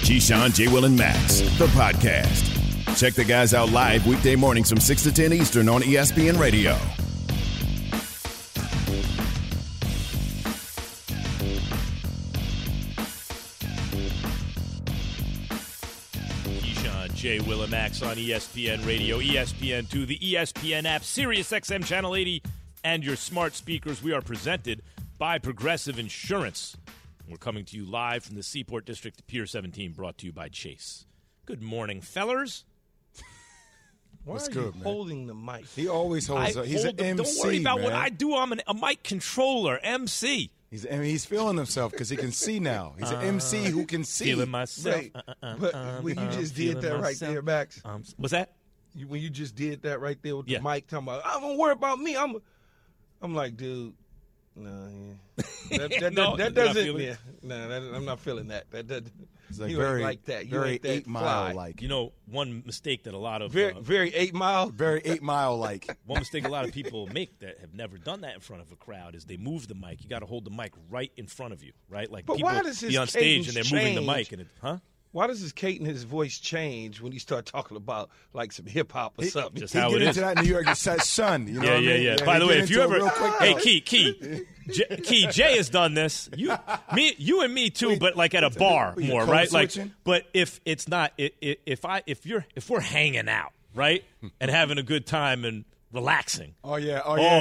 Keyshawn, J. Will, and Max, the podcast. Check the guys out live weekday mornings from 6 to 10 Eastern on ESPN Radio. Keyshawn, J. Will, and Max on ESPN Radio, ESPN2, the ESPN app, Sirius XM Channel 80, and your smart speakers. We are presented by Progressive Insurance. We're coming to you live from the Seaport District of Pier 17, brought to you by Chase. Good morning, fellers. What's good, man? Holding the mic? He always holds. He's an MC. Don't worry about man. what I do. I'm a mic controller, MC. He's feeling himself because he can see now. He's an MC who can see. Feeling myself. Right. But when you just did that right there, Max. What's that? When you just did that right there with Yeah. the mic, talking about, I don't worry about me. I'm like, dude. No, yeah. That doesn't. Yeah, no, I'm not feeling that. It's like you very ain't like that. You very ain't that 8 Mile like. You know, one mistake that a lot of very 8 Mile. Very 8 Mile like. One mistake a lot of people make that have never done that in front of a crowd is they move the mic. You got to hold the mic right in front of you, right? Like But people why does his be on stage and cadence they're moving the change? mic, and huh? Why does his Caden his voice change when he start talking about like some hip hop or something? Just He how get it into is. that New York son. You know what I mean? Yeah. By he the way, get if you into it ever, real quick, hey, though. Key, Jay has done this. You and me too, but like at a bar you more, code right? Like, switching? but if it's not, if we're hanging out, right, and having a good time and relaxing. Oh yeah.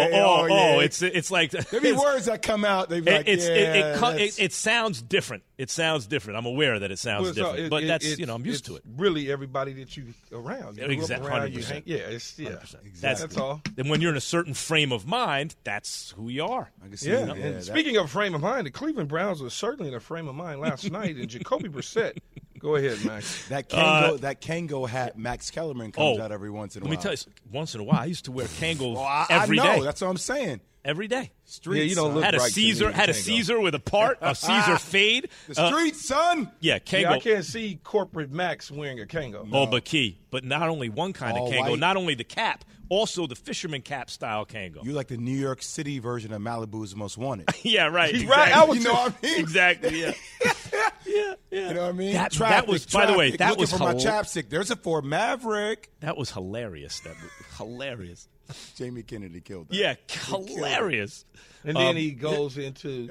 It's like There be words that come out. They be like, it sounds different. It sounds different. I'm aware that it sounds different, but that's I'm used to it. Really, everybody that you around, you grew up Exactly, around, you 100%. hang, yeah, it's 100%. That's all. Then when you're in a certain frame of mind, that's who you are. I can see Yeah, that. and speaking of frame of mind, the Cleveland Browns were certainly in a frame of mind last night, and Jacoby Brissett. Go ahead, Max. That Kango hat Max Kellerman comes out every once in a while. Let me tell you, once in a while, I used to wear Kangol every every day. That's what I'm saying. Every day. Streets, Yeah, you don't son. look Had a right to me, Caesar, had a Kango. Caesar with a part, a Caesar fade. The streets, son. Yeah, Kangol. Yeah, I can't see corporate Max wearing a Kango. Oh, but Key. But not only one kind All of Kango, white. not only the cap, also the fisherman cap style Kango. You like the New York City version of Malibu's Most Wanted. Yeah, right. Right, Exactly. I was You know what I mean? Exactly, yeah. Yeah. You know what I mean? That was, by the way, Traffic, that looking was for my chapstick. There's a Ford Maverick. That was hilarious. Hilarious. Jamie Kennedy killed that. Yeah, hilarious. And then he goes into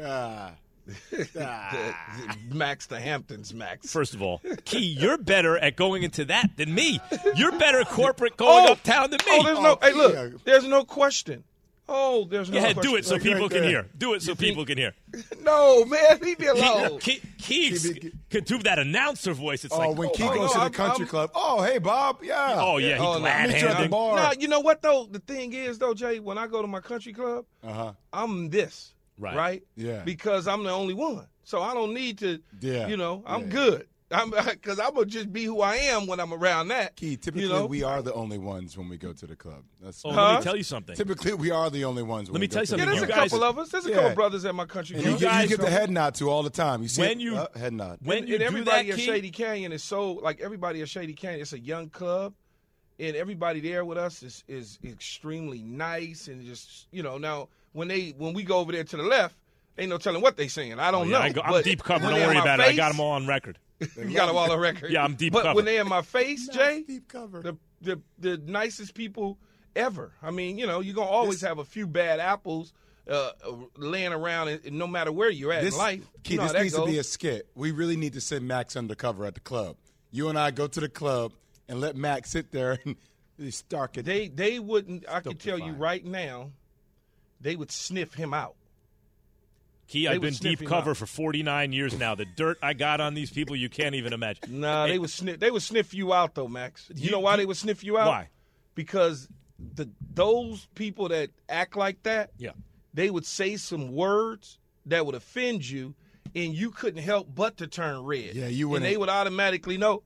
Max the Hamptons Max. First of all, Key, you're better at going into that than me. You're better at corporate going uptown than me. Oh, there's no. Hey, yeah. look, there's no question. Oh, there's no Go ahead, question. do it so Like, people right can there. hear. Do it so people can hear. No, man, leave me alone. Key could do that announcer voice. It's Oh, like, when Key oh, goes no, to the country I'm- club. Oh, hey, Bob. Yeah. oh, yeah, Oh, he no. glad Meet you at the handed. bar. Now, you know what, though? The thing is, though, Jay, when I go to my country club, I'm this, Right. Yeah. Because I'm the only one. So I don't need to, Yeah. I'm Yeah. good. Because I'm going to just be who I am when I'm around that. Key, typically we are the only ones when we go to the club. That's Let me tell you something. Typically we are the only ones when Let me we go tell you to something. the Yeah, there's You a guys- couple of us. There's a Yeah. couple brothers at my country And club. you give the head nod to all the time. You see When it? you- head nod. When you and do everybody that, at Key, Shady Canyon is so, like, everybody at Shady Canyon, it's a young club, and everybody there with us is extremely nice, and just, now when we go over there to the left, ain't no telling what they saying. I don't know. I'm But deep cover. when Don't they in worry my about it. I face- got them all on record. You got them all on record. Yeah, I'm deep but cover. when they're in my face, Jay, Deep cover. the nicest people ever. I mean, you're going to always have a few bad apples laying around, and no matter where you're at in life. Key, you know this how that needs to goes. be a skit. We really need to send Max undercover at the club. You and I go to the club and let Max sit there and stark it. They wouldn't, I can tell you Stupefying. right now, they would sniff him out. Key, They I've would been sniff deep him cover out. for 49 years now. The dirt I got on these people, you can't even imagine. Nah, they would sniff you out though, Max. You know why they would sniff you out? Why? Because those people that act like that, Yeah. they would say some words that would offend you, and you couldn't help but to turn red. Yeah, you And wouldn't. they would automatically know.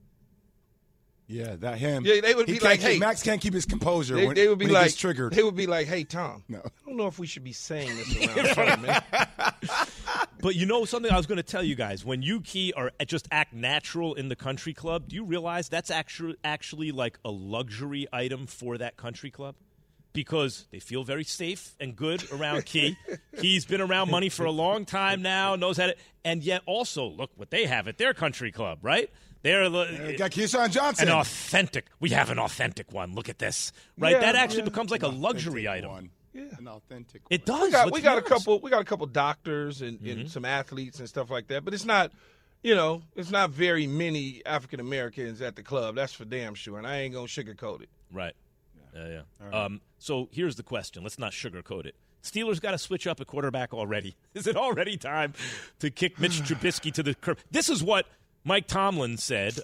Yeah, that him. Yeah, they would He be can't like, keep- hey. Max can't keep his composure They, when, they would be when like, he gets triggered. They would be like, hey, Tom, No. I don't know if we should be saying this around front of me. But you know something I was going to tell you guys? When you, Key, are just act natural in the country club, do you realize that's actually like a luxury item for that country club? because they feel very safe and good around Key. Key's been around money for a long time now, knows how to – and yet also, look what they have at their country club, right? They're got Keyshawn Johnson. An authentic – we have an authentic one. Look at this, right? Yeah, that actually becomes like a luxury item. One. Yeah. An authentic one. It does. We got a couple doctors and some athletes and stuff like that, but it's not – it's not very many African Americans at the club. That's for damn sure, and I ain't gonna sugarcoat it. Right. Yeah. Right. So here's the question. Let's not sugarcoat it. Steelers got to switch up a quarterback already. Is it already time to kick Mitch Trubisky to the curb? This is what Mike Tomlin said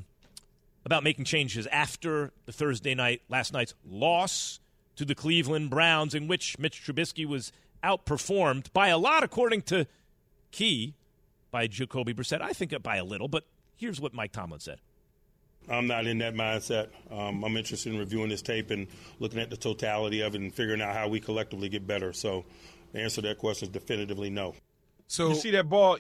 about making changes after the last night's loss to the Cleveland Browns, in which Mitch Trubisky was outperformed by a lot, according to Key, by Jacoby Brissett. I think by a little, but here's what Mike Tomlin said. I'm not in that mindset. I'm interested in reviewing this tape and looking at the totality of it and figuring out how we collectively get better. So the answer to that question is definitively no. So you see that ball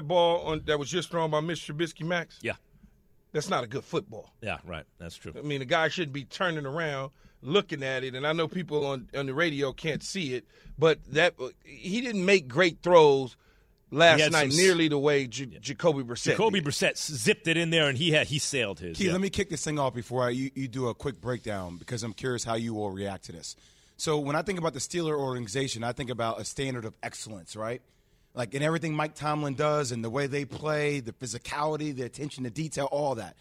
that was just thrown by Mitch Trubisky, Max? Yeah. That's not a good football. Yeah, right. That's true. I mean, the guy shouldn't be turning around looking at it, and I know people on the radio can't see it, but he didn't make great throws last night, nearly the way Jacoby Brissett Jacoby Brissett zipped it in there, and he sailed his. Key, let me kick this thing off before you do a quick breakdown, because I'm curious how you will react to this. So when I think about the Steeler organization, I think about a standard of excellence, right? Like in everything Mike Tomlin does and the way they play, the physicality, the attention to detail, all that.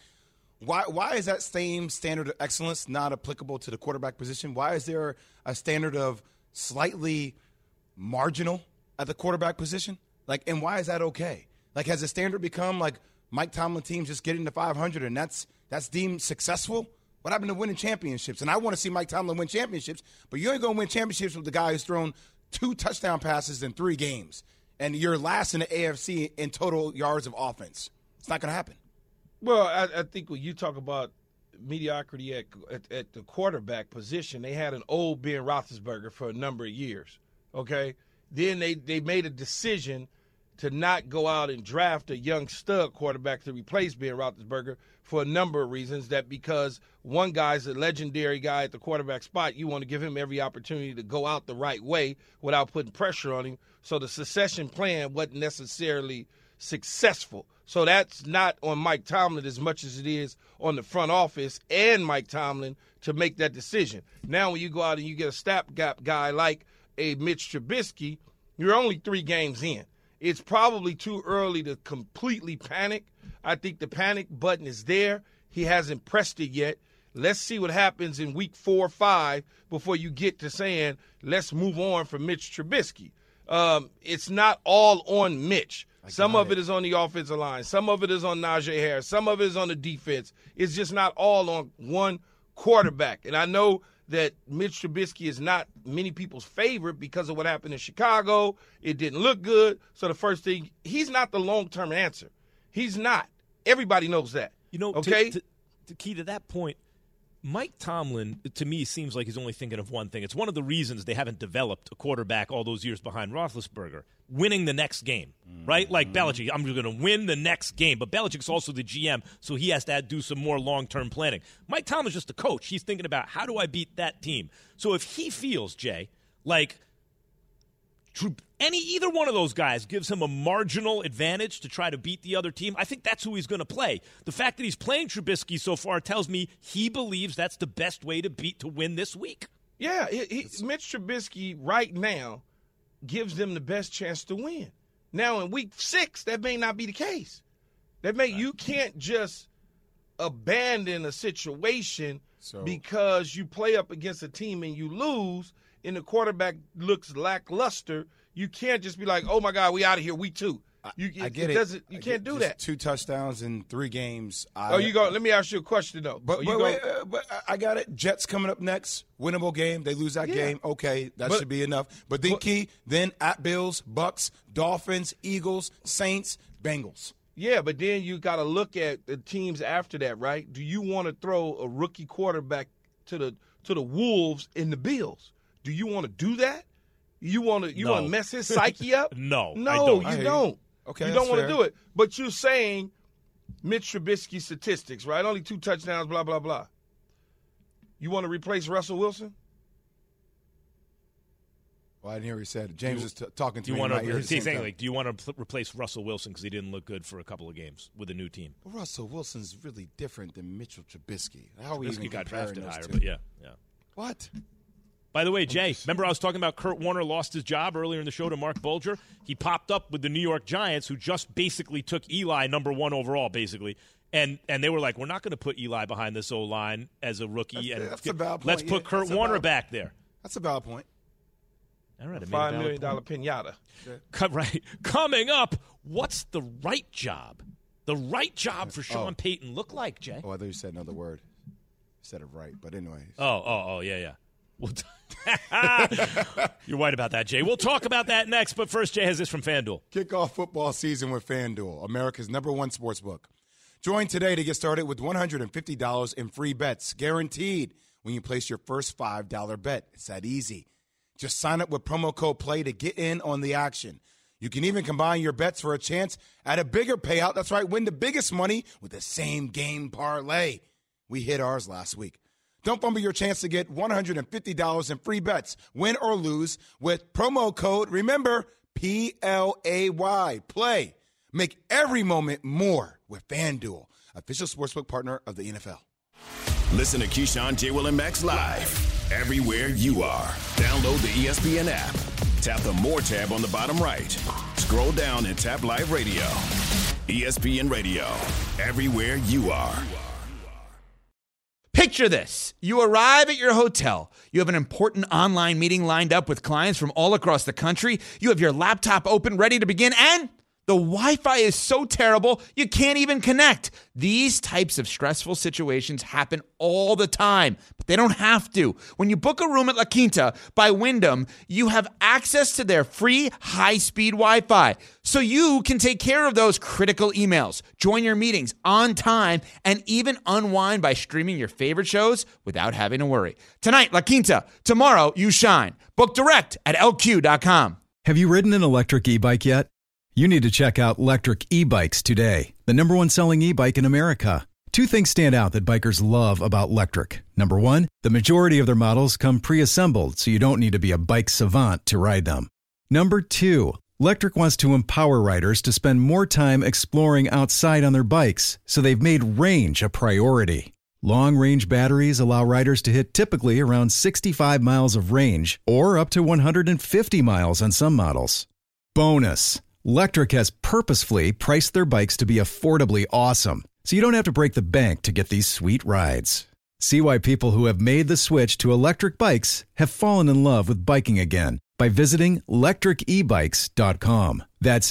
Why is that same standard of excellence not applicable to the quarterback position? Why is there a standard of slightly marginal at the quarterback position? And why is that okay? Has the standard become Mike Tomlin teams just getting to 500 and that's deemed successful? What happened to winning championships? And I want to see Mike Tomlin win championships, but you ain't going to win championships with the guy who's thrown 2 touchdown passes in 3 games, and you're last in the AFC in total yards of offense. It's not going to happen. Well, I think when you talk about mediocrity at the quarterback position, they had an old Ben Roethlisberger for a number of years, okay? Then they made a decision to not go out and draft a young stud quarterback to replace Ben Roethlisberger for a number of reasons. That because one guy's a legendary guy at the quarterback spot, you want to give him every opportunity to go out the right way without putting pressure on him. So the succession plan wasn't necessarily successful. So that's not on Mike Tomlin as much as it is on the front office and Mike Tomlin to make that decision. Now when you go out and you get a stopgap guy like a Mitch Trubisky, you're only 3 games in. It's probably too early to completely panic. I think the panic button is there. He hasn't pressed it yet. Let's see what happens in week 4 or 5 before you get to saying, let's move on from Mitch Trubisky. It's not all on Mitch. Some of it is on the offensive line. Some of it is on Najee Harris. Some of it is on the defense. It's just not all on one quarterback. And I know that Mitch Trubisky is not many people's favorite because of what happened in Chicago. It didn't look good. So the first thing, he's not the long-term answer. He's not. Everybody knows that. Okay? To Key, to that point, Mike Tomlin, to me, seems like he's only thinking of one thing. It's one of the reasons they haven't developed a quarterback all those years behind Roethlisberger. Winning the next game, right? Like Belichick, I'm going to win the next game. But Belichick's also the GM, so he has to do some more long-term planning. Mike Tomlin's just a coach. He's thinking about, how do I beat that team? So if he feels, Jay, like either one of those guys gives him a marginal advantage to try to beat the other team, I think that's who he's going to play. The fact that he's playing Trubisky so far tells me he believes that's the best way to win this week. Yeah, Mitch Trubisky right now gives them the best chance to win. Now in week 6, that may not be the case. You can't just abandon a situation because you play up against a team and you lose and the quarterback looks lackluster. You can't just be like, oh my God, we out of here week 2. I get it. You can't do just that. 2 touchdowns in 3 games. Let me ask you a question though. But I got it. Jets coming up next. Winnable game. They lose that game. Okay, that should be enough. But then then at Bills, Bucks, Dolphins, Eagles, Saints, Bengals. Yeah, but then you got to look at the teams after that, right? Do you want to throw a rookie quarterback to the Wolves and the Bills? Do you want to do that? You want to mess his psyche up? No, you don't. Okay, you don't want to do it. But you're saying Mitch Trubisky statistics, right? Only 2 touchdowns, blah, blah, blah. You want to replace Russell Wilson? Well, I didn't hear what he said. James is talking to Do you me. want in my ear to? at the He's same saying, time. like, do you want to replace Russell Wilson because he didn't look good for a couple of games with a new team? Well, Russell Wilson's really different than Mitchell Trubisky. How are we even Trubisky got comparing drafted those higher, two? but yeah. What? By the way, Jay, remember I was talking about Kurt Warner lost his job earlier in the show to Mark Bulger? He popped up with the New York Giants, who just basically took Eli number 1 overall, basically. And they were like, we're not going to put Eli behind this O-line as a rookie. That's a valid point. Let's put Kurt Warner back there. That's a valid point. All right, $5 million pinata. Right. Coming up, what's the right job? The right job for Sean Payton look like, Jay? Oh, I thought you said another word. You said it right, but anyways. Yeah. You're right about that, Jay. We'll talk about that next, but first, Jay has this from FanDuel. Kick off football season with FanDuel, America's #1 sportsbook. Join today to get started with $150 in free bets, guaranteed when you place your first $5 bet. It's that easy. Just sign up with promo code PLAY to get in on the action. You can even combine your bets for a chance at a bigger payout. That's right, win the biggest money with the same game parlay. We hit ours last week. Don't fumble your chance to get $150 in free bets, win or lose, with promo code, remember, PLAY, play. Make every moment more with FanDuel, official sportsbook partner of the NFL. Listen to Keyshawn, J. Will, and Max live everywhere you are. Download the ESPN app. Tap the More tab on the bottom right. Scroll down and tap Live Radio. ESPN Radio, everywhere you are. Picture this. You arrive at your hotel. You have an important online meeting lined up with clients from all across the country. You have your laptop open, ready to begin, and the Wi-Fi is so terrible, you can't even connect. These types of stressful situations happen all the time, but they don't have to. When you book a room at La Quinta by Wyndham, you have access to their free high-speed Wi-Fi, so you can take care of those critical emails, join your meetings on time, and even unwind by streaming your favorite shows without having to worry. Tonight, La Quinta. Tomorrow, you shine. Book direct at LQ.com. Have you ridden an electric e-bike yet? You need to check out Lectric E-Bikes today, the #1 selling e-bike in America. Two things stand out that bikers love about Lectric. Number one, the majority of their models come pre-assembled, so you don't need to be a bike savant to ride them. Number two, Lectric wants to empower riders to spend more time exploring outside on their bikes, so they've made range a priority. Long-range batteries allow riders to hit typically around 65 miles of range, or up to 150 miles on some models. Bonus! Lectric has purposefully priced their bikes to be affordably awesome, so you don't have to break the bank to get these sweet rides. See why people who have made the switch to electric bikes have fallen in love with biking again by visiting lectricebikes.com. That's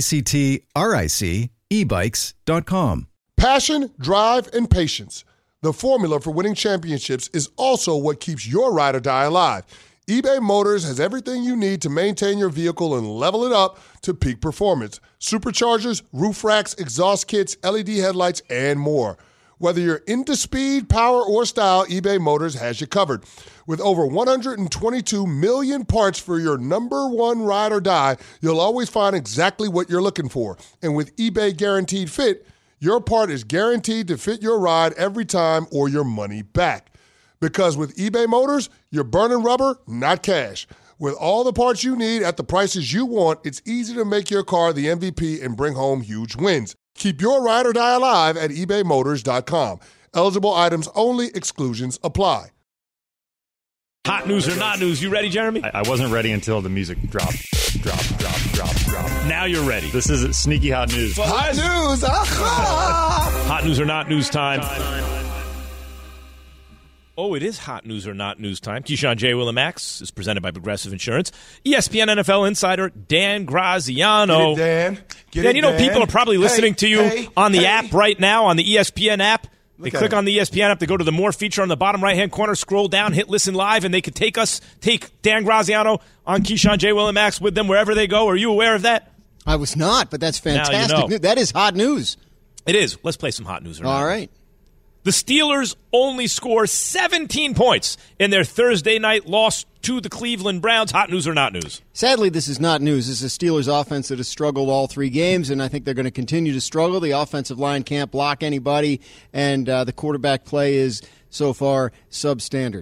LECTRIC ebikes.com. Passion, drive, and patience. The formula for winning championships is also what keeps your ride or die alive. eBay Motors has everything you need to maintain your vehicle and level it up to peak performance. Superchargers, roof racks, exhaust kits, LED headlights, and more. Whether you're into speed, power, or style, eBay Motors has you covered. With over 122 million parts for your number one ride or die, you'll always find exactly what you're looking for. And with eBay Guaranteed Fit, your part is guaranteed to fit your ride every time or your money back. Because with eBay Motors, you're burning rubber, not cash. With all the parts you need at the prices you want, it's easy to make your car the MVP and bring home huge wins. Keep your ride or die alive at ebaymotors.com. Eligible items only. Exclusions apply. Hot news or not news? You ready, Jeremy? I wasn't ready until the music dropped. Now you're ready. This is sneaky hot news. Hot news! Hot news or not news time. Oh, it is hot news or not news time. Keyshawn, J. Will, and Max is presented by Progressive Insurance. ESPN NFL insider Dan Graziano. Get it, Dan. Dan, you know, people are probably listening to you on the app right now, on the ESPN app. They click on the ESPN app, they go to the More feature on the bottom right-hand corner, scroll down, hit Listen Live, and they could take Dan Graziano on Keyshawn, J. Will, and Max with them wherever they go. Are you aware of that? I was not, but that's fantastic. Now you know. That is hot news. It is. Let's play some hot news or not. All right. The Steelers only score 17 points in their Thursday night loss to the Cleveland Browns. Hot news or not news? Sadly, this is not news. This is a Steelers offense that has struggled all three games, and I think they're going to continue to struggle. The offensive line can't block anybody, and the quarterback play is, so far, substandard.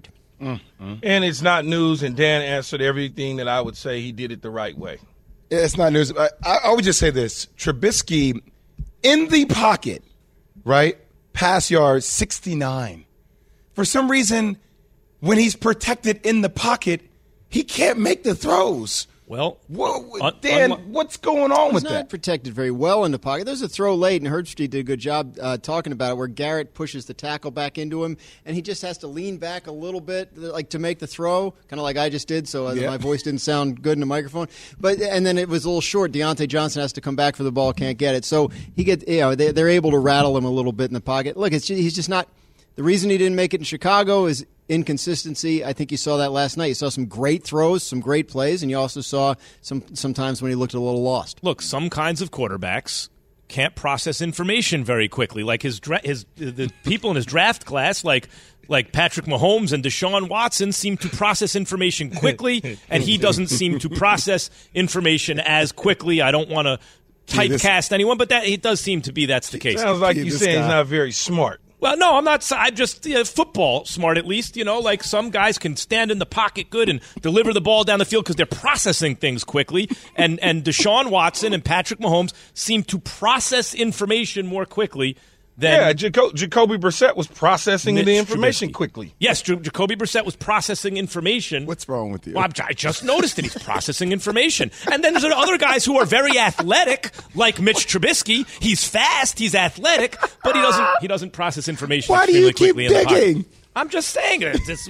And it's not news, and Dan answered everything that I would say he did it the right way. It's not news. I would just say this. Trubisky in the pocket, right? Pass yards 69. For some reason, when he's protected in the pocket, he can't make the throws. Well, Dan, what's going on with He's that? not protected very well in the pocket. There's a throw late, and Herbstreit did a good job talking about it, where Garrett pushes the tackle back into him, and he just has to lean back a little bit, like to make the throw, kind of like I just did, so my voice didn't sound good in the microphone. And then it was a little short. Deontay Johnson has to come back for the ball, can't get it. So they're able to rattle him a little bit in the pocket. Look, he's just not. The reason he didn't make it in Chicago is inconsistency. I think you saw that last night. You saw some great throws, some great plays, and you also saw sometimes when he looked a little lost. Look, some kinds of quarterbacks can't process information very quickly. Like the people in his draft class, like Patrick Mahomes and Deshaun Watson, seem to process information quickly, and he doesn't seem to process information as quickly. I don't want to typecast anyone, but it does seem to be that's the case. Sounds like you're saying he's not very smart. Well, no, I'm not. I'm just football smart, at least. Like some guys can stand in the pocket good and deliver the ball down the field because they're processing things quickly. And Deshaun Watson and Patrick Mahomes seem to process information more quickly than Jacoby Brissett was processing the information quickly. Yes, Jacoby Brissett was processing information. What's wrong with you? Well, I just noticed that he's processing information. And then there's other guys who are very athletic, like Mitch Trubisky. He's fast, he's athletic, but he doesn't process information. Why do you keep quickly digging? I'm just saying.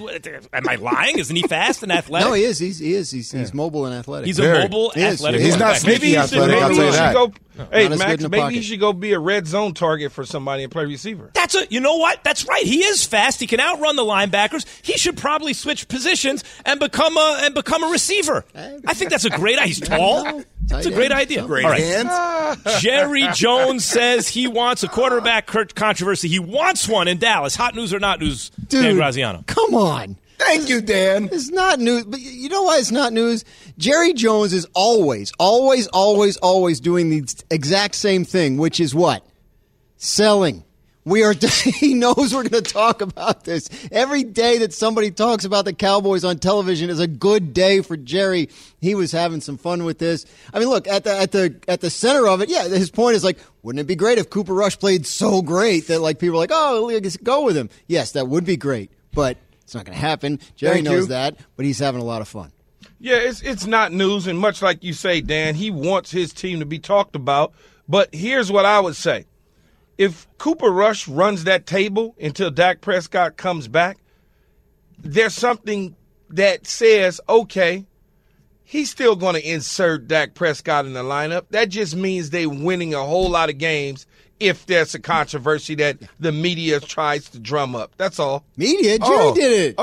Am I lying? Isn't he fast and athletic? No, he is. He's mobile and athletic. He's a mobile, athletic. He's not sneaky athletic, I'll tell you that. Hey, Max, maybe he should go be a red zone target for somebody and play receiver. You know what? That's right. He is fast. He can outrun the linebackers. He should probably switch positions and become a receiver. I think that's a great idea. He's tall. That's a great idea. Great hands. Jerry Jones says he wants a quarterback controversy. He wants one in Dallas. Hot news or not news, Dude, Dan Graziano? Come on. Thank you, Dan. It's not news. But you know why it's not news? Jerry Jones is always doing the exact same thing, which is what? Selling. He knows we're going to talk about this. Every day that somebody talks about the Cowboys on television is a good day for Jerry. He was having some fun with this. I mean, look, at the center of it, his point is like, wouldn't it be great if Cooper Rush played so great that like people are like, oh, let's go with him. Yes, that would be great, but it's not going to happen. Jerry knows that, but he's having a lot of fun. Yeah, it's not news, and much like you say, Dan, he wants his team to be talked about. But here's what I would say. If Cooper Rush runs that table until Dak Prescott comes back, there's something that says, okay, he's still going to insert Dak Prescott in the lineup. That just means they're winning a whole lot of games if there's a controversy that the media tries to drum up. That's all. Media? Jerry did it.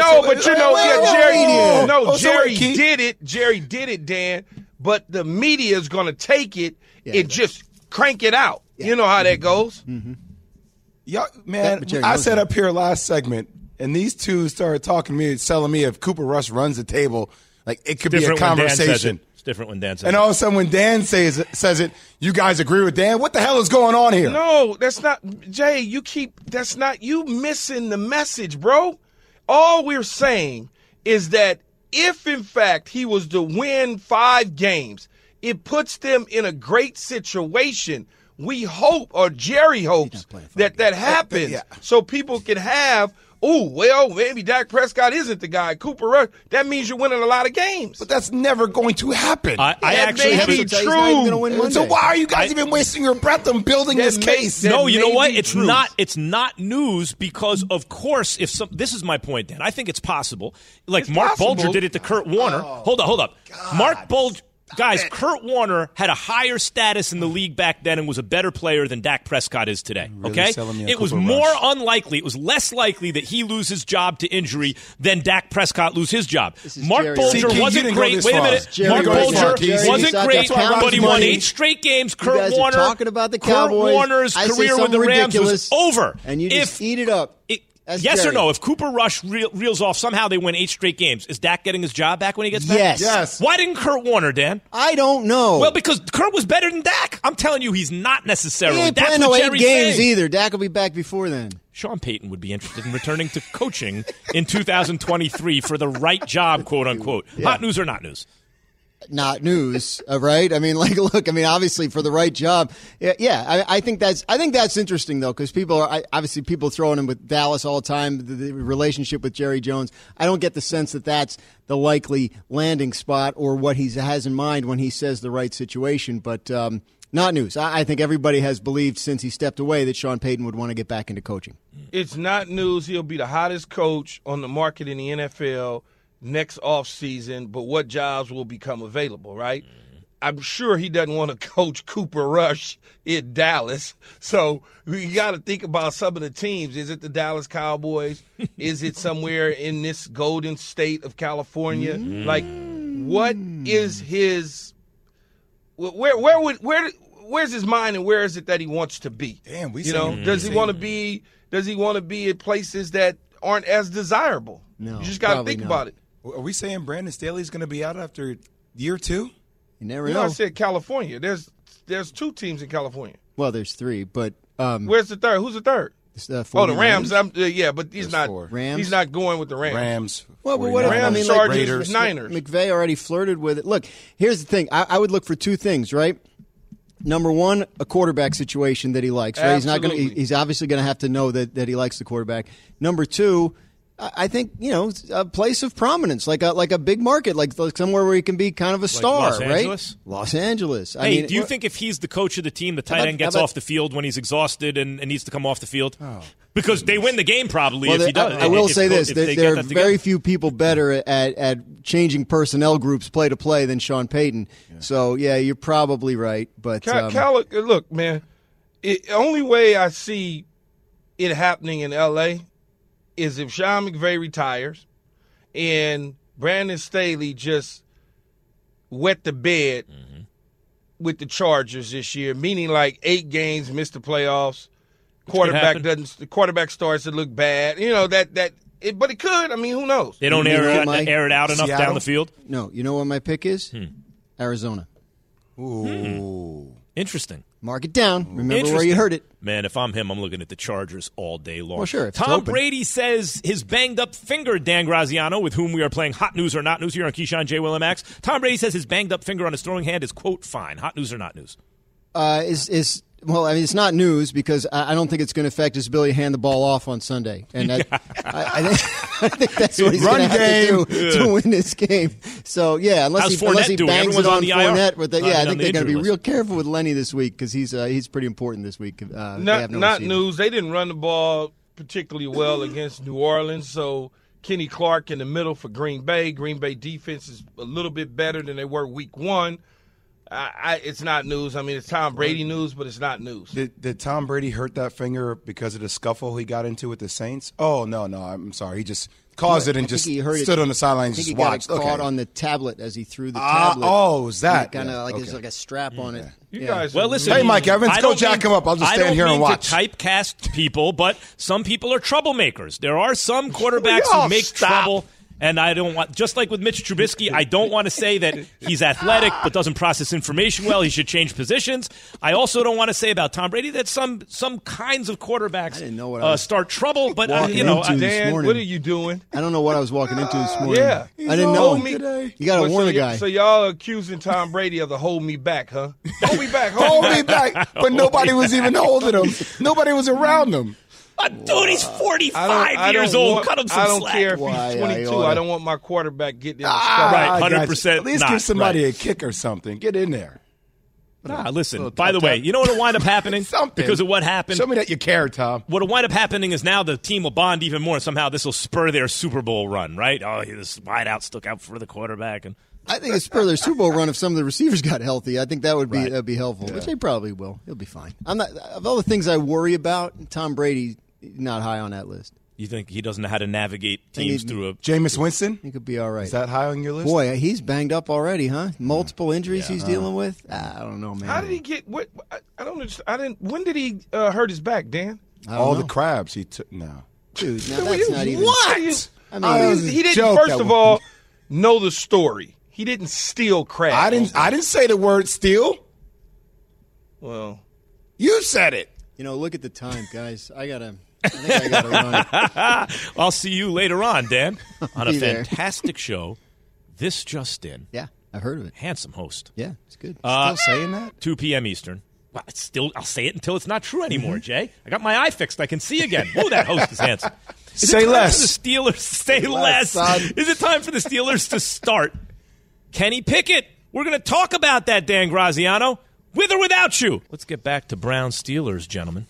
Jerry did it. Jerry did it, Dan. But the media is going to take it and just crank it out. Yeah. You know how that goes. Mm-hmm. Man, I said up here last segment, and these two started talking to me, telling me if Cooper Rush runs the table, like it could be a conversation. It's different when Dan says it. And all of a sudden when Dan says it, you guys agree with Dan? What the hell is going on here? No, that's not, Jay, you missing the message, bro. All we're saying is that if, in fact, he was to win 5 games, it puts them in a great situation. We hope, or Jerry hopes, that happens so people can have, maybe Dak Prescott isn't the guy. Cooper Rush, that means you're winning a lot of games. But that's never going to happen. I actually have be true. So why are you guys even wasting your breath on building this case? No, you know what? It's not news because, of course, this is my point, Dan. I think it's possible. Like Mark Bulger did it to Kurt Warner. Hold up. God. Mark Bulger. Guys, Kurt Warner had a higher status in the league back then and was a better player than Dak Prescott is today. Okay? It was more unlikely. It was less likely that he lose his job to injury than Dak Prescott lose his job. Mark Bulger wasn't great. Wait a minute. Mark Bulger wasn't great, but he won 8 straight games. Kurt Warner. Talking about the Cowboys. Kurt Warner's career with the Rams was over. And you just eat it up. Yes Jerry. or no? If Cooper Rush reels off, somehow they win 8 straight games. Is Dak getting his job back when he gets back? Yes. Why didn't Kurt Warner, Dan? I don't know. Well, because Kurt was better than Dak. I'm telling you, he's not necessarily. He ain't That's playing what no 8 Jerry's games saying. either. Dak will be back before then. Sean Payton would be interested in returning to coaching in 2023 for the right job, quote unquote. Yeah. Hot news or not news? Not news, right? I mean, look. I mean, obviously for the right job, I think that's interesting though, because people throwing him with Dallas all the time. The relationship with Jerry Jones, I don't get the sense that that's the likely landing spot or what he has in mind when he says the right situation. But not news. I think everybody has believed since he stepped away that Sean Payton would want to get back into coaching. It's not news. He'll be the hottest coach on the market in the NFL next offseason, but what jobs will become available, right? I'm sure he doesn't want to coach Cooper Rush in Dallas. So you got to think about some of the teams. Is it the Dallas Cowboys? Is it somewhere in this golden state of California? Like, what is his where's his mind and where is it that he wants to be? Damn, does he want to be in places that aren't as desirable? No, you just got to think not. about it. Are we saying Brandon Staley's going to be out after year 2? You never You know. know, I said California. There's 2 teams in California. Well, there's 3, but Where's the third? Who's the third? it's, The Rams. But he's not. 4. Rams? He's not going with the Rams. Rams. Well, but what 49ers, I mean, Chargers, Raiders. Niners. McVay already flirted with it. Look, here's the thing. I would look for 2 things, right? Number 1, a quarterback situation that he likes. Right? Absolutely. He's obviously going to have to know that he likes the quarterback. Number 2, I think a place of prominence, like a big market, like somewhere where he can be kind of a star, Los right? Angeles? Los Angeles. Hey, do you think if he's the coach of the team, the tight end gets off the field when he's exhausted and needs to come off the field? Oh. Because they win the game probably if he doesn't. I will say this. There are get that very together. few people better at changing personnel groups play to play than Sean Payton. Yeah. So, yeah, you're probably right. But look, man, the only way I see it happening in L.A. is if Sean McVay retires and Brandon Staley just wet the bed with the Chargers this year, meaning like 8 games, missed the playoffs. The quarterback starts to look bad. But it could. I mean, who knows? They don't air it out enough Seattle? down the field? No. You know what my pick is? Arizona. Ooh. Interesting. Mark it down. Remember where you heard it. Man, if I'm him, I'm looking at the Chargers all day long. Well, sure. If it's Tom open. Brady says his banged-up finger, Dan Graziano, with whom we are playing Hot News or Not News here on Keyshawn, J. Will, and Max. Tom Brady says his banged-up finger on his throwing hand is, quote, fine. Hot news or not news? Well, I mean, it's not news because I don't think it's going to affect his ability to hand the ball off on Sunday. And I think that's what he's going to have to do to win this game. So, yeah, unless he doing? bangs Everyone's it on on the IR. Fournette. I On think the they're going to be injury real careful with Lenny this week because he's pretty important this week. Not news. They didn't run the ball particularly well against New Orleans, so Kenny Clark in the middle for Green Bay. Green Bay defense is a little bit better than they were week 1. It's not news. I mean, it's Tom Brady news, but it's not news. Did Tom Brady hurt that finger because of the scuffle he got into with the Saints? Oh, no, I'm sorry. He just caused it and just stood on the sidelines and just watched. I think he got caught on the tablet as he threw the tablet. Oh, is that? Kind of there's like a strap on it. You guys Well, listen. Hey, Mike Evans, go jack him up. I'll just stand here and watch. I don't mean to typecast people, but some people are troublemakers. There are some quarterbacks who make trouble. And I don't want, just like with Mitch Trubisky, I don't want to say that he's athletic but doesn't process information well. He should change positions. I also don't want to say about Tom Brady that some kinds of quarterbacks start trouble. But Dan, what are you doing? I don't know what I was walking into this morning. Yeah, I didn't know. Today. You got to warn the guy. So y'all are accusing Tom Brady of the hold me back, huh? Hold me back, hold me back. But nobody was even holding him. Nobody was around him. Dude, he's 45 years old. Cut him some slack. I don't care if he's 22. I don't want my quarterback getting in the right, 100%. At least give somebody a kick or something. Get in there. Listen, by the way, you know what will wind up happening? Something. Because of what happened. Show me that you care, Tom. What will wind up happening is now the team will bond even more, and somehow this will spur their Super Bowl run, right? Oh, this wide out stuck out for the quarterback. And I think it's spur their Super Bowl run if some of the receivers got healthy. I think that would be that'd be helpful, which they probably will. He'll be fine. I'm not, of all the things I worry about, Tom Brady not high on that list. You think he doesn't know how to navigate teams through a... Jameis Winston? He could be all right. Is that high on your list? Boy, he's banged up already, huh? Multiple injuries he's dealing with? I don't know, man. How did he get... What? I don't understand. When did he hurt his back, Dan? All the crabs he took... No. Dude, now that's not even. What? I mean, He didn't. joke, First that of one. all, know the story. He didn't steal crap. I didn't say the word steal. Well, You said it. look at the time, guys. I think I gotta run. I'll see you later on, Dan, on a Be there. fantastic show. This just in. Yeah, I've heard of it. Handsome host. Yeah, it's good. Still saying that? 2 p.m. Eastern. Well, I'll say it until it's not true anymore, Jay. I got my eye fixed. I can see again. Oh, that host is handsome. Is Say it time less. For the Steelers, say less. son. Is it time for the Steelers to start? Kenny Pickett. We're going to talk about that, Dan Graziano, with or without you. Let's get back to Browns Steelers, gentlemen.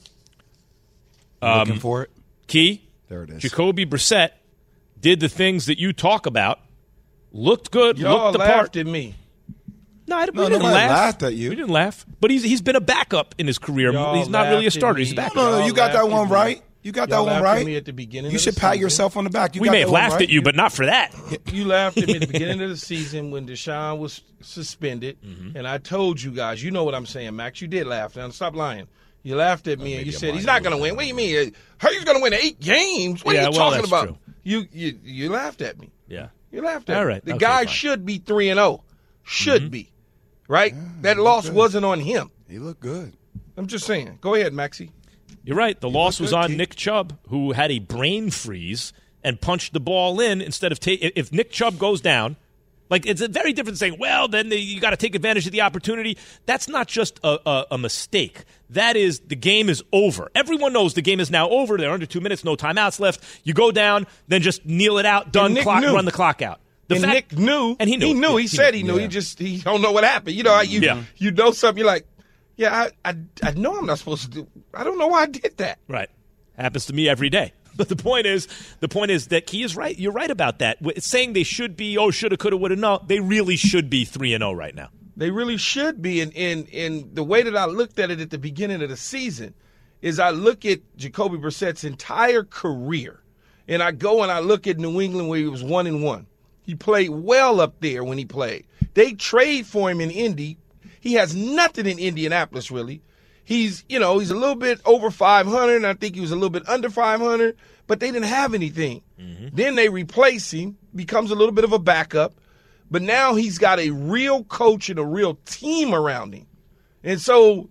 Looking for it. Key. There it is. Jacoby Brissett did the things that you talk about. Looked good. y'all looked the part. laughed at me. No, we No, didn't nobody laugh. laughed at you. We didn't laugh. But he's been a backup in his career. Y'all He's not really a laughed at starter. me. He's a backup. No, Y'all you got that laughed one at me. right. You got Y'all that one laughed at me right. at the beginning You of should the pat season. yourself on the back. You We got may that have one laughed right. at you, but not for that. You laughed at me at the beginning of the season when Deshaun was suspended, and I told you guys, you know what I'm saying, Max. You did laugh. Now stop lying. You laughed at me and you said he's not going to win. What do you mean? He's going to win 8 games? What are you talking that's about? true. You laughed at me. Yeah. You laughed at All me. right. The Okay, guy fine. should be 3-0. Should be. Right? That loss wasn't on him. He looked good. I'm just saying. Go ahead, Maxie. You're right. The loss was good, on Keith. Nick Chubb, who had a brain freeze and punched the ball in instead of if Nick Chubb goes down. Like, it's a very different saying, well, then you got to take advantage of the opportunity. That's not just a mistake. That is, the game is over. Everyone knows the game is now over. They're under 2 minutes, no timeouts left. You go down, then just kneel it out, done, Nick clock, knew. run the clock out. Nick knew. And he knew. He knew. Yeah, He said he knew. Yeah. He don't know what happened. You know, you know something, you're like, yeah, I know I'm not supposed to do. I don't know why I did that. Right. Happens to me every day. But the point is that Key is right. You're right about that. It's saying they should be, shoulda, coulda, woulda. No, they really should be 3-0 right now. They really should be. And the way that I looked at it at the beginning of the season is I look at Jacoby Brissett's entire career, and I go and I look at New England where he was 1-1. He played well up there when he played. They trade for him in Indy. He has nothing in Indianapolis, really. He's a little bit over 500, and I think he was a little bit under 500, but they didn't have anything. Then they replace him, becomes a little bit of a backup, but now he's got a real coach and a real team around him. And so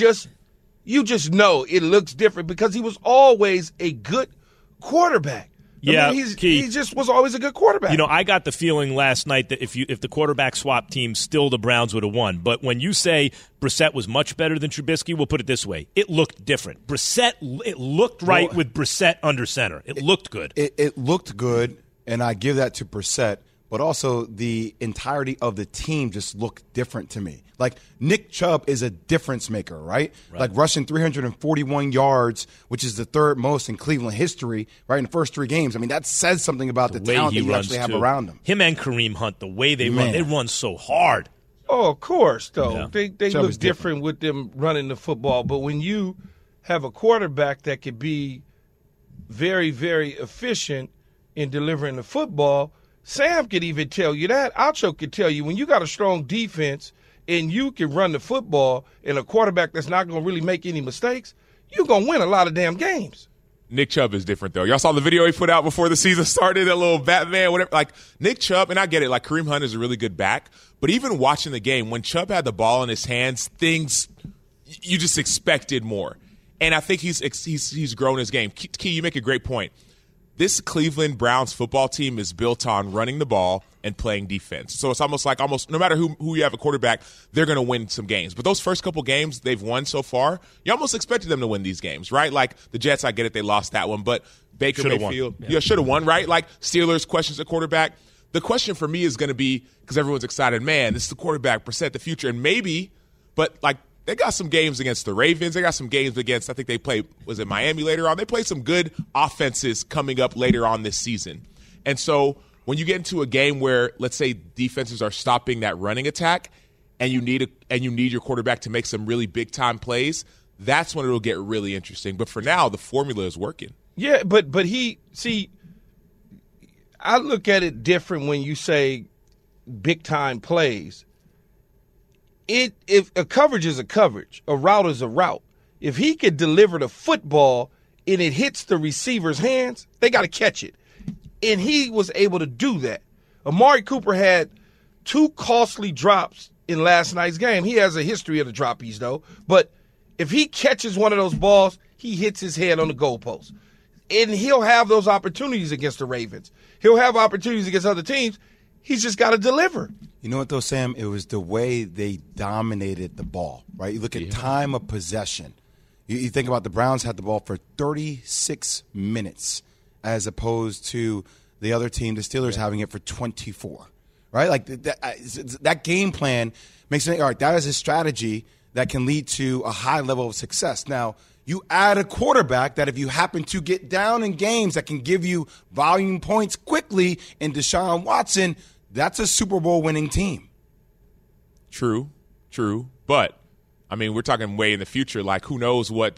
you just know it looks different because he was always a good quarterback. Yeah, he just was always a good quarterback. I got the feeling last night that if the quarterback swap team, still the Browns would have won. But when you say Brissett was much better than Trubisky, we'll put it this way: it looked different. It looked right with Brissett under center. It looked good. It looked good, and I give that to Brissett. But also the entirety of the team just looked different to me. Like Nick Chubb is a difference maker, right? Like rushing 341 yards, which is the third most in Cleveland history, right, in the first 3 games. I mean, that says something about the way talent he that you runs actually have too. around him. Him and Kareem Hunt, the way they Man. run, they run so hard. Oh, of course, though. Yeah. They Chubb look is different with them running the football. But when you have a quarterback that could be very, very efficient in delivering the football, Sam could even tell you that. Alcho could tell you when you got a strong defense and you can run the football and a quarterback that's not going to really make any mistakes, you're going to win a lot of damn games. Nick Chubb is different, though. Y'all saw the video he put out before the season started, that little Batman, whatever. Like, Nick Chubb, and I get it, like, Kareem Hunt is a really good back. But even watching the game, when Chubb had the ball in his hands, you just expected more. And I think he's grown his game. Key, you make a great point. This Cleveland Browns football team is built on running the ball and playing defense. So it's almost no matter who you have a quarterback, they're going to win some games. But those first couple games they've won so far, you almost expected them to win these games, right? Like the Jets, I get it, they lost that one. But Baker Should've Mayfield, won. Yeah. should have won, right? Like Steelers, questions at quarterback. The question for me is going to be, because everyone's excited, man, this is the quarterback, Brissett, the future. And maybe, but like, they got some games against the Ravens. They got some games against, I think they played, was it Miami later on? They played some good offenses coming up later on this season. And so when you get into a game where, let's say, defenses are stopping that running attack and you need your quarterback to make some really big-time plays, that's when it'll get really interesting. But for now, the formula is working. Yeah, but I look at it different when you say big-time plays. If a coverage is a coverage, a route is a route. If he could deliver the football and it hits the receiver's hands, they got to catch it. And he was able to do that. Amari Cooper had 2 costly drops in last night's game. He has a history of the droppies, though. But if he catches one of those balls, he hits his head on the goalpost. And he'll have those opportunities against the Ravens. He'll have opportunities against other teams. He's just got to deliver. You know what, though, Sam? It was the way they dominated the ball, right? You look at time of possession. You think about the Browns had the ball for 36 minutes as opposed to the other team, the Steelers, having it for 24, right? Like that game plan makes me think, all right, that is a strategy that can lead to a high level of success. Now, you add a quarterback that if you happen to get down in games that can give you volume points quickly in Deshaun Watson, that's a Super Bowl winning team. True. But, I mean, we're talking way in the future. Like, who knows what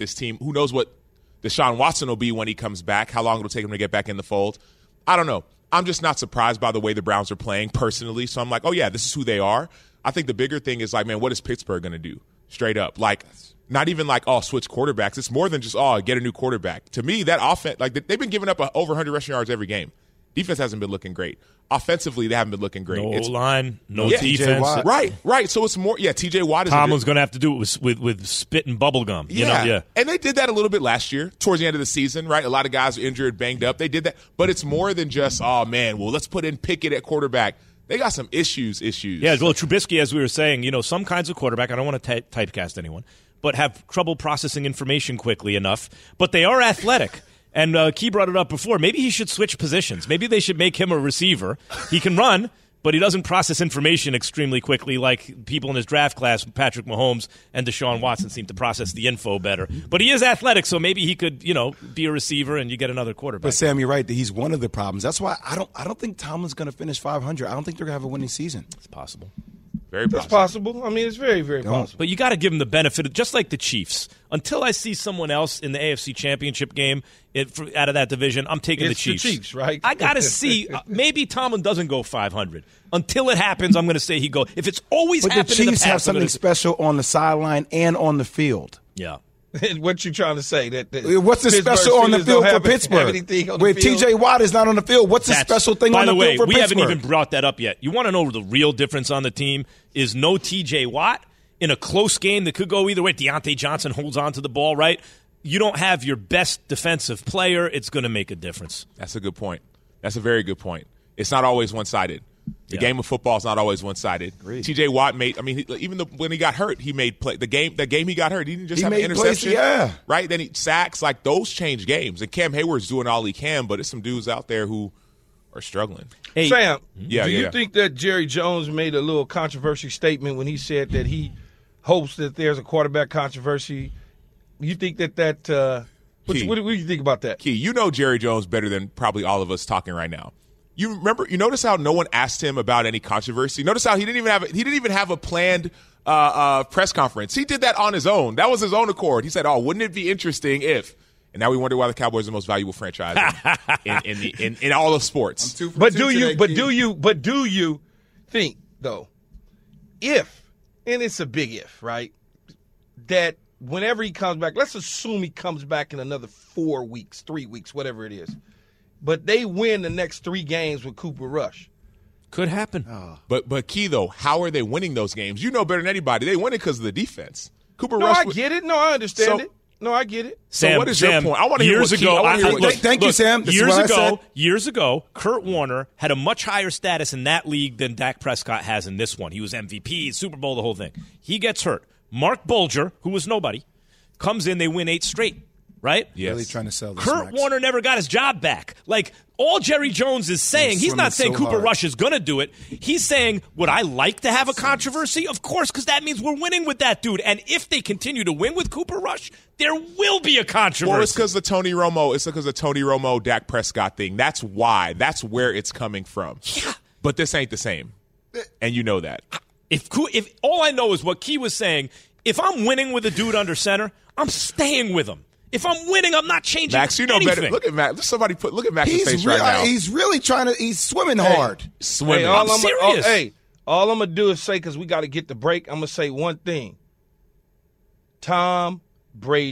Deshaun Watson will be when he comes back, how long it'll take him to get back in the fold. I don't know. I'm just not surprised by the way the Browns are playing personally. So I'm like, oh, yeah, this is who they are. I think the bigger thing is, like, man, what is Pittsburgh going to do? Straight up. Like, not even like, switch quarterbacks. It's more than just, get a new quarterback. To me, that offense, like, they've been giving up over 100 rushing yards every game. Defense hasn't been looking great. Offensively, they haven't been looking great. No O-line, no defense. Right. So it's more, T.J. Watt is Tomlin's going to have to do it with spit and bubble gum. Yeah. And they did that a little bit last year, towards the end of the season, right? A lot of guys are injured, banged up. They did that. But it's more than just, let's put in Pickett at quarterback. They got some issues. Yeah, well, Trubisky, as we were saying, some kinds of quarterback, I don't want to typecast anyone, but have trouble processing information quickly enough. But they are athletic. And Key brought it up before. Maybe he should switch positions. Maybe they should make him a receiver. He can run, but he doesn't process information extremely quickly like people in his draft class, Patrick Mahomes and Deshaun Watson, seem to process the info better. But he is athletic, so maybe he could, be a receiver and you get another quarterback. But, Sam, you're right. He's one of the problems. That's why I don't think Tomlin's going to finish 500. I don't think they're going to have a winning season. It's possible. Very possible. It's possible. I mean, it's very, very possible. But you got to give them the benefit, just like the Chiefs. Until I see someone else in the AFC Championship game out of that division, I'm taking the Chiefs. The Chiefs, right? I got to see. Maybe Tomlin doesn't go 500. Until it happens, I'm going to say he go. If it's always happened in the past, the Chiefs have something special on the sideline and on the field. Yeah. What you trying to say? What's the special on the field for Pittsburgh? Where T.J. Watt is not on the field, what's the special thing on the field for Pittsburgh? By the way, we haven't even brought that up yet. You want to know the real difference on the team is no T.J. Watt in a close game that could go either way. Deontay Johnson holds on to the ball, right? You don't have your best defensive player. It's going to make a difference. That's a good point. That's a very good point. It's not always one-sided. The game of football is not always one-sided. T.J. Watt when he got hurt, he made play. The game he got hurt, he didn't just have an interception. Right? Then he sacks, like those change games. And Cam Hayward's doing all he can, but there's some dudes out there who are struggling. Hey, Sam, do you think that Jerry Jones made a little controversial statement when he said that he hopes that there's a quarterback controversy? You think that what do you think about that? Key, you know Jerry Jones better than probably all of us talking right now. You notice how no one asked him about any controversy? Notice how he didn't even have a planned press conference. He did that on his own. That was his own accord. He said, wouldn't it be interesting if, and now we wonder why the Cowboys are the most valuable franchise in all of sports. But do you think, though, if, and it's a big if, right, that whenever he comes back, let's assume he comes back in another 4 weeks, 3 weeks, whatever it is, but they win the next 3 games with Cooper Rush. Could happen. But Key, though, how are they winning those games? You know better than anybody. They win it because of the defense. Cooper Rush. I get it. No, I understand it. No, I get it. Sam, so what is your point? I want to hear Thank you, Sam. Years ago, Kurt Warner had a much higher status in that league than Dak Prescott has in this one. He was MVP, Super Bowl, the whole thing. He gets hurt. Mark Bulger, who was nobody, comes in. They win 8 straight. Right? Yes. Really trying to sell this. Kurt Warner never got his job back. Like, all Jerry Jones is saying, he's not saying Cooper Rush is going to do it. He's saying, would I like to have a controversy? Of course, because that means we're winning with that dude. And if they continue to win with Cooper Rush, there will be a controversy. Well, it's because the Tony Romo, Dak Prescott thing. That's why. That's where it's coming from. Yeah. But this ain't the same. And you know that. If all I know is what Key was saying, if I'm winning with a dude under center, I'm staying with him. If I'm winning, I'm not changing Max, you know anything. better. Look at Max. Look at Max's face right now. He's really trying to. He's swimming hard. Swimming. I'm serious. All I'm gonna do is say, because we got to get the break, I'm gonna say one thing. Tom Brady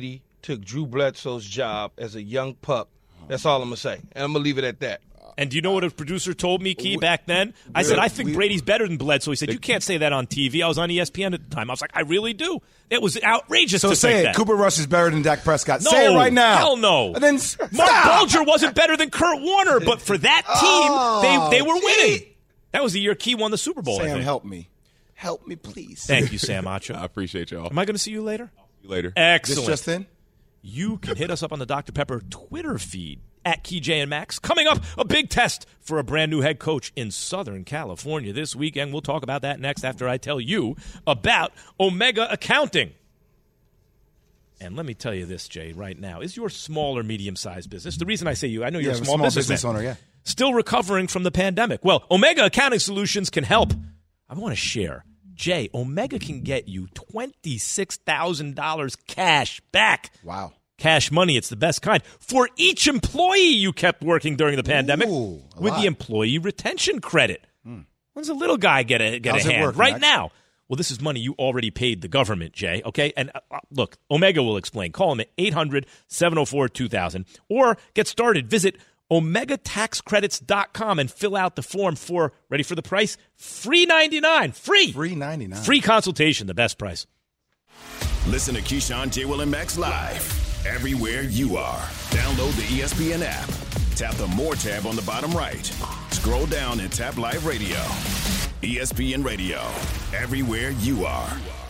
took Drew Bledsoe's job as a young pup. That's all I'm going to say. And I'm going to leave it at that. And do you know what a producer told me, Key, back then? I said, I think Brady's better than Bledsoe. He said, you can't say that on TV. I was on ESPN at the time. I was like, I really do. It was outrageous to say think it. that. Cooper Rush is better than Dak Prescott. No, say it right now. Hell no. And then Mark Bulger wasn't better than Kurt Warner, but for that team, they were winning. That was the year Key won the Super Bowl. Sam, help me. Help me, please. Thank you, Sam Acho. I appreciate y'all. Am I going to see you later? I'll see you later. Excellent. This just in? You can hit us up on the Dr. Pepper Twitter feed at Key J and Max. Coming up, a big test for a brand new head coach in Southern California this weekend. We'll talk about that next after I tell you about Omega Accounting. And let me tell you this, Jay, right now. Is your small or medium-sized business, the reason I say you, I know you're a small business owner, yeah. Still recovering from the pandemic. Well, Omega Accounting Solutions can help. I want to share. Jay, Omega can get you $26,000 cash back. Wow. Cash money, it's the best kind. For each employee you kept working during the pandemic with the employee retention credit. When's a little guy get a hand? Work, right Max? now. Well, this is money you already paid the government, Jay, okay? And look, Omega will explain. Call them at 800-704-2000 or get started. Visit OmegaTaxCredits.com and fill out the form for, ready for the price? Free $99. Free. Free $99. Free consultation, the best price. Listen to Keyshawn, J. Will, and Max live everywhere you are. Download the ESPN app. Tap the More tab on the bottom right. Scroll down and tap Live Radio. ESPN Radio, everywhere you are.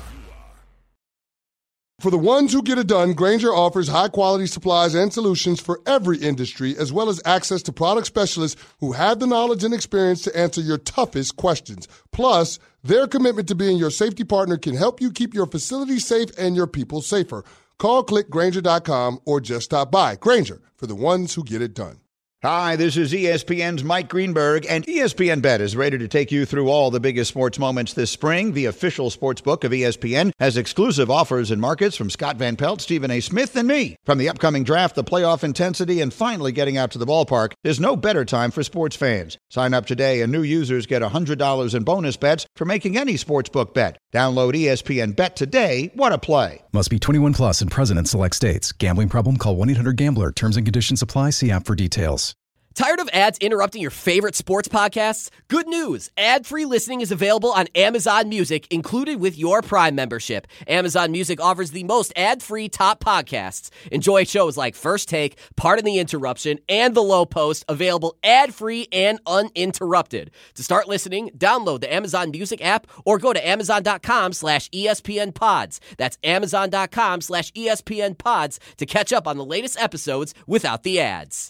For the ones who get it done, Grainger offers high-quality supplies and solutions for every industry, as well as access to product specialists who have the knowledge and experience to answer your toughest questions. Plus, their commitment to being your safety partner can help you keep your facility safe and your people safer. Call, click Grainger.com, or just stop by. Grainger, for the ones who get it done. Hi, this is ESPN's Mike Greenberg, and ESPN Bet is ready to take you through all the biggest sports moments this spring. The official sports book of ESPN has exclusive offers and markets from Scott Van Pelt, Stephen A. Smith, and me. From the upcoming draft, the playoff intensity, and finally getting out to the ballpark, there's no better time for sports fans. Sign up today, and new users get $100 in bonus bets for making any sportsbook bet. Download ESPN Bet today. What a play. Must be 21 plus and present in select states. Gambling problem? Call 1-800-GAMBLER. Terms and conditions apply. See app for details. Tired of ads interrupting your favorite sports podcasts? Good news. Ad-free listening is available on Amazon Music, included with your Prime membership. Amazon Music offers the most ad-free top podcasts. Enjoy shows like First Take, Pardon the Interruption, and The Low Post, available ad-free and uninterrupted. To start listening, download the Amazon Music app or go to amazon.com/ESPN Pods. That's amazon.com/ESPN Pods to catch up on the latest episodes without the ads.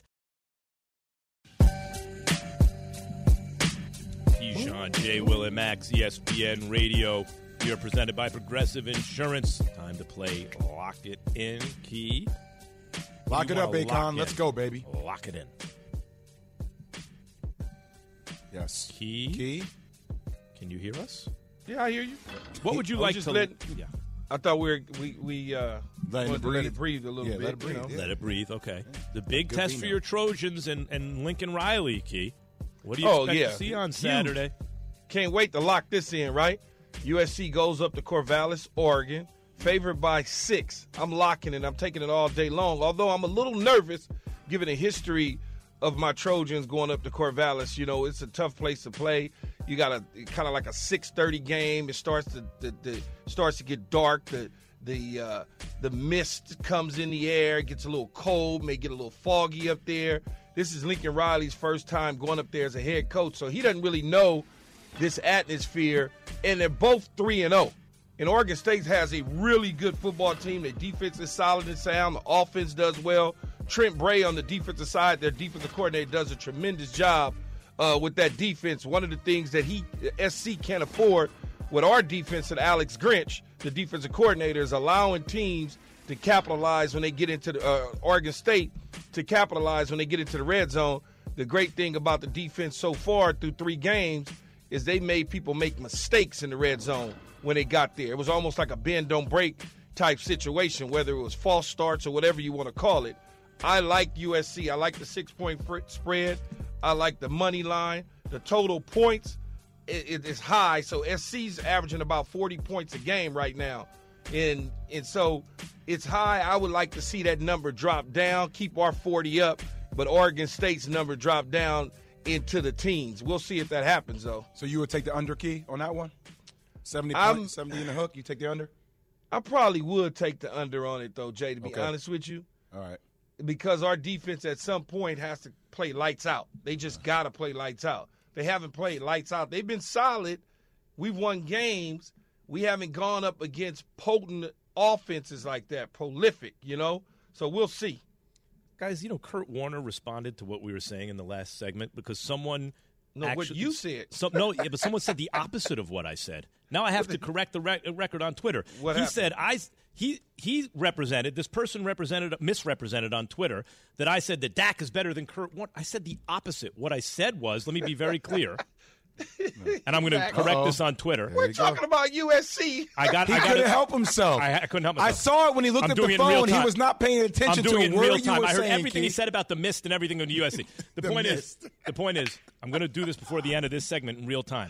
Keyshawn, J. Will, and Max, ESPN Radio. We are presented by Progressive Insurance. Time to play Lock It In, Key. Lock it up, Akon. Let's go, baby. Lock it in. Yes. Key? Can you hear us? Yeah, I hear you. What would you like to... Yeah. I thought we Let it breathe a little bit. Let it breathe. Let it breathe, okay. The big Good test thing, for though. your Trojans and Lincoln Riley, Key. What do you expect to see on Saturday? Can't wait to lock this in, right? USC goes up to Corvallis, Oregon, favored by 6. I'm locking it. I'm taking it all day long, although I'm a little nervous given the history of my Trojans going up to Corvallis. You know, it's a tough place to play. You got a kind of like a 6:30 game. It starts to get dark. The mist comes in the air. It gets a little cold, may get a little foggy up there. This is Lincoln Riley's first time going up there as a head coach, so he doesn't really know this atmosphere, and they're both 3-0. And Oregon State has a really good football team. Their defense is solid and sound. The offense does well. Trent Bray on the defensive side, their defensive coordinator, does a tremendous job with that defense. One of the things that SC can't afford with our defense and Alex Grinch, the defensive coordinator, is allowing teams to capitalize when they get into the Oregon State, to capitalize when they get into the red zone. The great thing about the defense so far through 3 games is they made people make mistakes in the red zone when they got there. It was almost like a bend, don't break type situation, whether it was false starts or whatever you want to call it. I like USC. I like the 6-point spread. I like the money line. The total points is high, so SC's averaging about 40 points a game right now. And so it's high. I would like to see that number drop down, keep our 40 up, but Oregon State's number drop down into the teens. We'll see if that happens, though. So you would take the under, Key, on that one? 70 in the hook, you take the under? I probably would take the under on it, though, Jay, to be honest with you. All right. Because our defense at some point has to play lights out. They just got to play lights out. They haven't played lights out. They've been solid. We've won games. We haven't gone up against potent offenses like that, prolific, So we'll see. Guys, Kurt Warner responded to what we were saying in the last segment because someone what you said. But someone said the opposite of what I said. Now I have to correct the record on Twitter. What he happened? said he misrepresented on Twitter that I said that Dak is better than Kurt Warner. I said the opposite. What I said was, let me be very clear. And I'm going to correct this on Twitter. We're talking about USC. He couldn't help himself. I couldn't help myself. I saw it when he looked at the phone. He was not paying attention to a word you were I heard saying, everything he Keith. said about the mist and everything on the USC. The point is, I'm going to do this before the end of this segment in real time.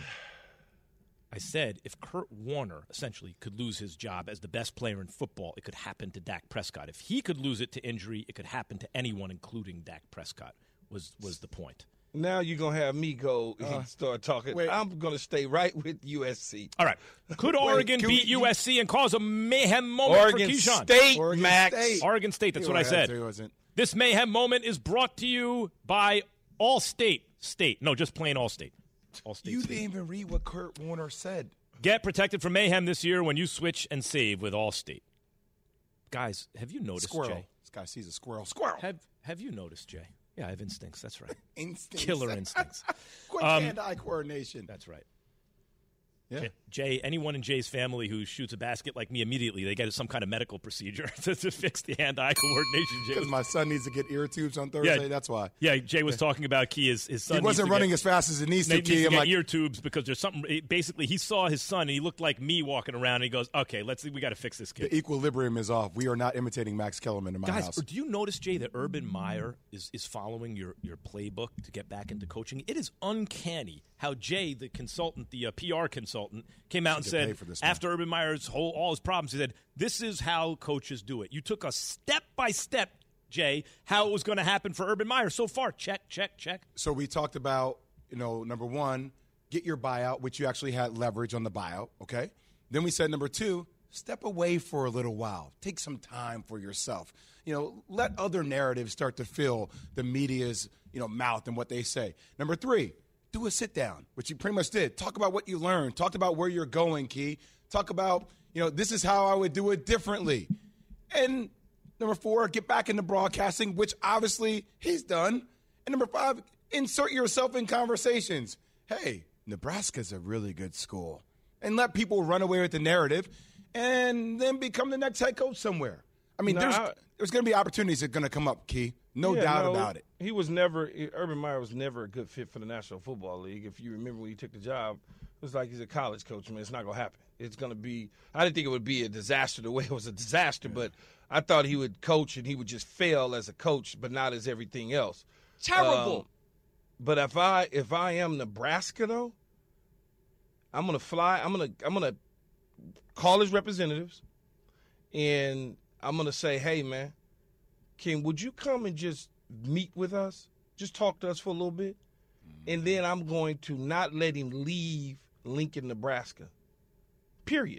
I said if Kurt Warner essentially could lose his job as the best player in football, it could happen to Dak Prescott. If he could lose it to injury, it could happen to anyone, including Dak Prescott, was the point. Now you're going to have me go and start talking. I'm going to stay right with USC. All right. Could Oregon beat USC and cause a mayhem moment Oregon for Keyshawn? State, Max. Oregon State, that's what I said. This mayhem moment is brought to you by Allstate. No, just plain Allstate. Allstate. You didn't even read what Kurt Warner said. Get protected from mayhem this year when you switch and save with Allstate. Guys, have you noticed, Squirrel. Jay? This guy sees a squirrel. Squirrel. Have you noticed, Jay? Yeah, I have instincts. That's right. Instincts. Killer instincts. Quick hand-eye coordination. That's right. Yeah. Jay, anyone in Jay's family who shoots a basket like me immediately, they get some kind of medical procedure to fix the hand-eye coordination. Because my son needs to get ear tubes on Thursday, that's why. Yeah, Jay was talking about Key. His son he wasn't running as fast as he needs to, Key. I'm like, ear tubes because there's something. Basically, he saw his son and he looked like me walking around and he goes, okay, we got to fix this kid. The equilibrium is off. We are not imitating Max Kellerman in my house. Guys, do you notice, Jay, that Urban Meyer is following your playbook to get back into coaching? It is uncanny how Jay, the consultant, the PR consultant, came out and said, after Urban Meyer's all his problems, he said, this is how coaches do it. You took a step-by-step, Jay, how it was going to happen for Urban Meyer. So far, check. So we talked about, number one, get your buyout, which you actually had leverage on the buyout, okay? Then we said, number two, step away for a little while. Take some time for yourself. Let other narratives start to fill the media's, mouth and what they say. Number three, do a sit down, which you pretty much did. Talk about what you learned. Talk about where you're going, Key. Talk about, this is how I would do it differently. And number four, get back into broadcasting, which obviously he's done. And number five, insert yourself in conversations. Hey, Nebraska's a really good school. And let people run away with the narrative and then become the next head coach somewhere. I mean, there's going to be opportunities that are going to come up, Key. No doubt about it. Urban Meyer was never a good fit for the National Football League. If you remember when he took the job, it was like he's a college coach. It's not going to happen. It's going to be – I didn't think it would be a disaster the way it was a disaster, but I thought he would coach and he would just fail as a coach, but not as everything else. Terrible. But if I am Nebraska, though, I'm going to fly. I'm going to call his representatives, and I'm going to say, hey, man, would you come and just meet with us? Just talk to us for a little bit. And then I'm going to not let him leave Lincoln, Nebraska. Period.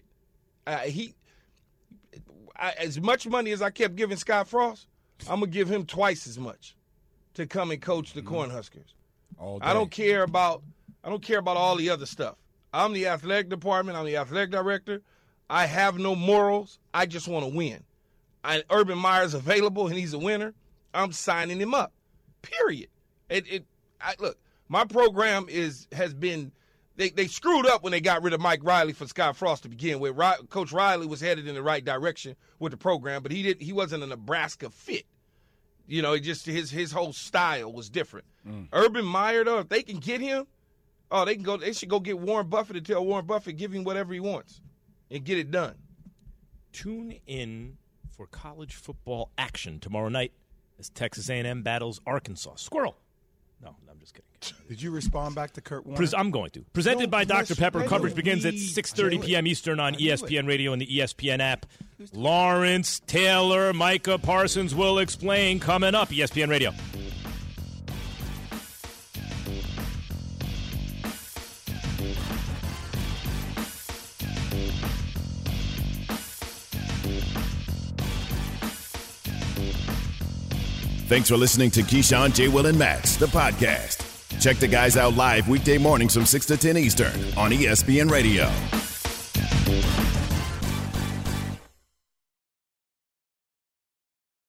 As much money as I kept giving Scott Frost, I'm going to give him twice as much to come and coach the Cornhuskers. I don't care about all the other stuff. I'm the athletic department. I'm the athletic director. I have no morals. I just want to win. Urban Meyer's available and he's a winner. I'm signing him up. Period. Look, my program has been they screwed up when they got rid of Mike Riley for Scott Frost to begin with. Coach Riley was headed in the right direction with the program, but he wasn't a Nebraska fit. It just his whole style was different. Urban Meyer, though, if they can get him, they should go get Warren Buffett and tell Warren Buffett give him whatever he wants and get it done. Tune in for college football action tomorrow night as Texas A&M battles Arkansas. Squirrel. No, I'm just kidding. Did you respond back to Kurt Warner? I'm going to. Presented by Dr. Pepper. I Coverage know. begins at 6:30 p.m. Eastern on ESPN Radio and the ESPN app. Lawrence Taylor, Micah Parsons will explain coming up. ESPN Radio. Thanks for listening to Keyshawn, J. Will, and Max, the podcast. Check the guys out live weekday mornings from 6 to 10 Eastern on ESPN Radio.